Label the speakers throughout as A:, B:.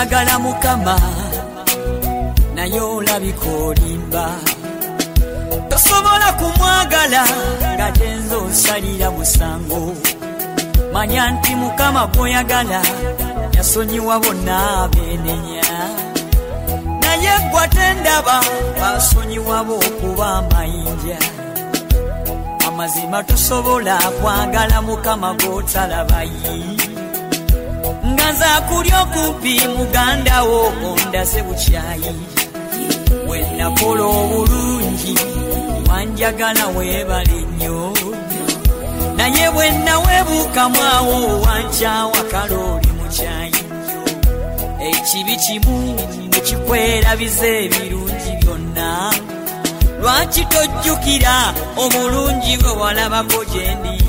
A: oyagala Mukama naye olabika olimba tosobola kumwagala nga tenzo osalira musango manya nti Mukama gwoyagala yasonyiwa bonna benenya naye gwe tendaba basonyiwa bo okuba amayinja amazima tosobola kwagala Mukama gw'otalabayi nga nza kulya okumpi muganda wo ondase bukyayi wenakola obulungi wanjagala weebale nnyo naye bwenna weebuukamwawo wankyawa kalooli mukyayi nnyo ekibi kimu nekikwerabiza ebirungi byonna lwaki tojjukira obulungi bwe walabako gyendi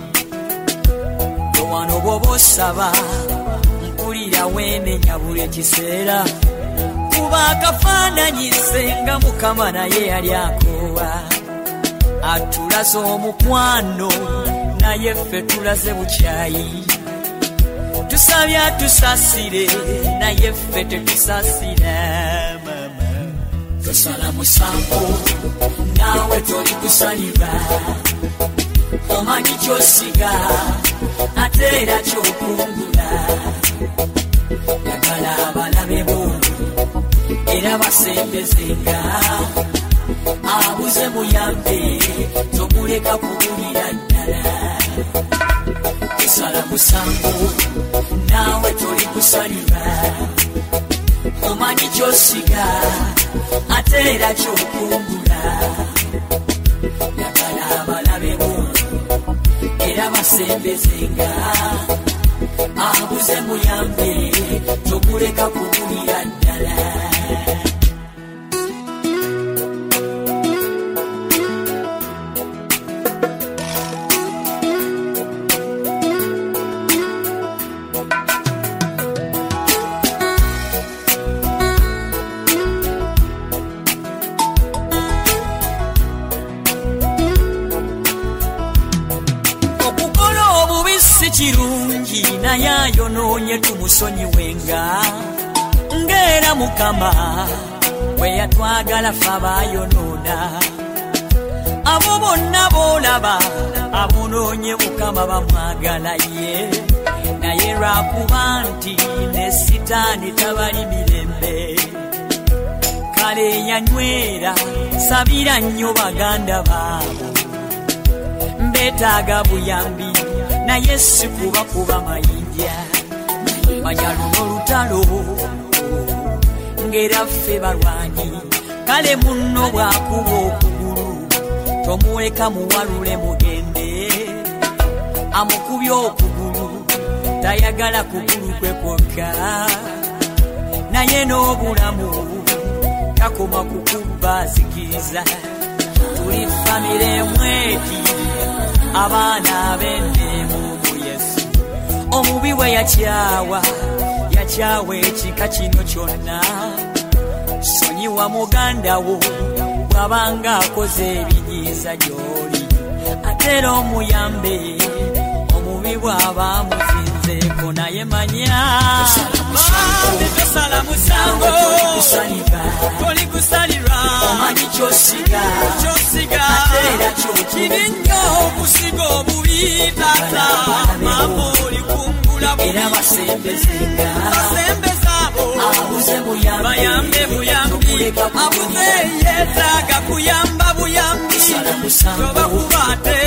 A: wano bw'oba osaba mpulira weenenya buli ekiseera kuba akafaananyise nga Mukama naye yali akoowa atulaze omukwano naye ffe tulaze bukyayi tusabye atusasire naye ffe tetusasira tosala musango naawe toli kusalirwa omanyi kyosiga ate era kyokungula yagala abalabe bo era basembezenga abuze muyambe tomuleka kubulira ddala tosala musango naawe toli kusalirwa omanyi kyosiga ate era kyokungula yagala abalabe bo era basembezenga abuze muyambe tomuleka kubulira ddala kirungi naye ayonoonye tumusonyiwenga ng'era Mukama bwe yatwagala ffe abaayonoona abo bonna boolaba abonoonye Mukama bamwagala ye naye lwakuba nti ne sitaani tabali mirembe kale yanywera sabira nnyo baganda baabo mbeetaaga buyambi naye si kuba mayinja manya luno lutalo ng'era ffe balwanyi kale munno bw'akuba okugulu tomuleka muwalule mugende amukubye okugulu tayagala kugulu kwe kwokka naye n'obulamu takoma kukubba zikiriza tuli famire mweti abaana ab'endeemu mu Yesu omubi bwe yakyawa ekika kino kyonna sonyiwa muganda wo bw'abanga akoze ebinyiiza gy'oli ate era omuyambe omubi bw'aba amuzinzeeko naye manya tosala musango toli kusalirwa omanyi kyosiga ate era kiri nnyo okusiga obubi tata mama oli kungula bubi era basembezenga abuze bayambe buyambi abuze yeetaaga kuyamba buyambi toba kubate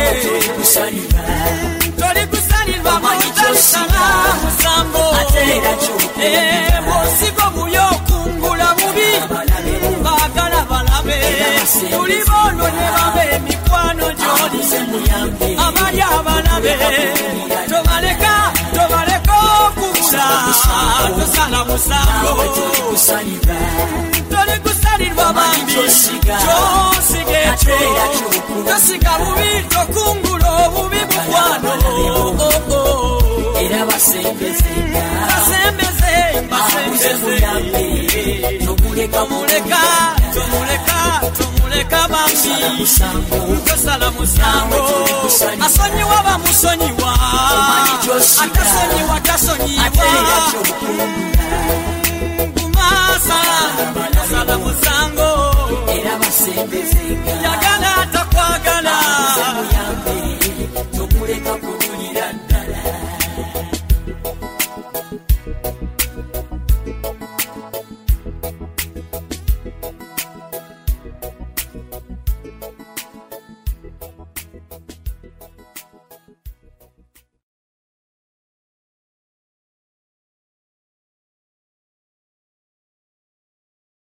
A: toli kusalirwa bw'otalisala musango bw'osiga obubi okungula bubi baagala balabe tuli bono ne babe emikwano gy'oli abali abalabe tobaleka okubula tosala musango toli kusalirwa bambi kyosige ekyo tosiga bubi tokungula obubi mukwano era basembeze tomuleka tomuleka bambi tosala musango asonyiwa bamusonyiwa atasonyiwa tasonyiwa kumasa tosala musango era basembezenga